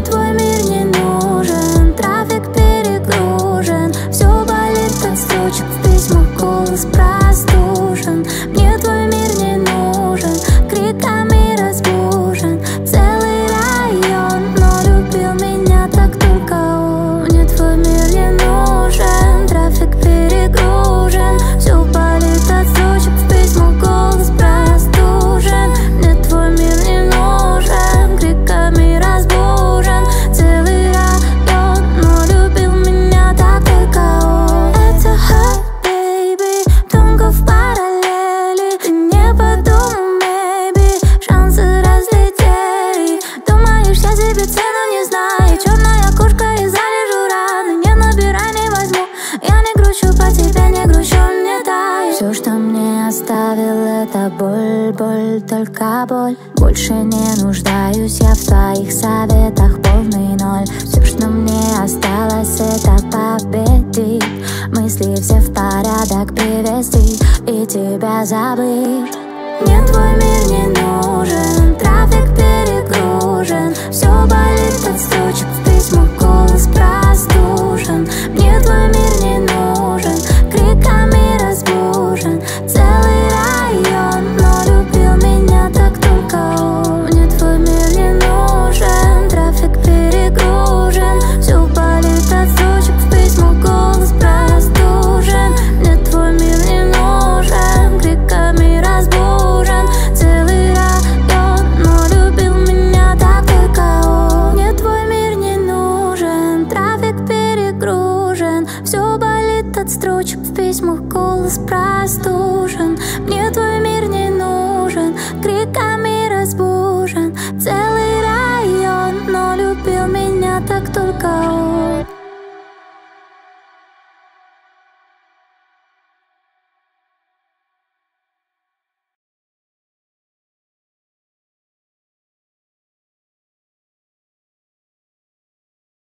твой мир не нужен, трафик перегружен, все болит от строчек в письмах, голос простужен. Мне твой мир не нужен, криками разбужен целый район, но любил меня так только он. Мне твой мир не нужен, трафик перегружен, все болит от строчек в письмах, голос простужен. Мне твой мир не нужен, криками разбужен целый район, но любил меня так только он. Это hot, baby, тонко в параллели. Ты не подумал, maybe, шансы разлетели. Думаешь, я себе цену не знаю, черная кошка и залежу раны. Не набирай, не возьму, я не грущу по тебе, не грущу, не дай. Все, что мне оставил, это боль, боль, только боль. Больше не нуждаюсь я в твоих советах, полный ноль. Все, что мне осталось, это победить, мысли все в порядок привести и тебя забыть. Мне твой мир не нужен, трафик перегружен, все болит от строчек в письмах, голос простужен. Мне твой мир не нужен, криками разбужен целый район, но любил меня так только он. Мне твой мир не нужен, трафик перегружен, все болит от строчек в письмах, голос простужен. Мне твой мир не нужен, криками разбужен целый район, но любил меня так только он. Мне твой мир не нужен, трафик перегружен, все болит от строчек в письмах, голос простужен.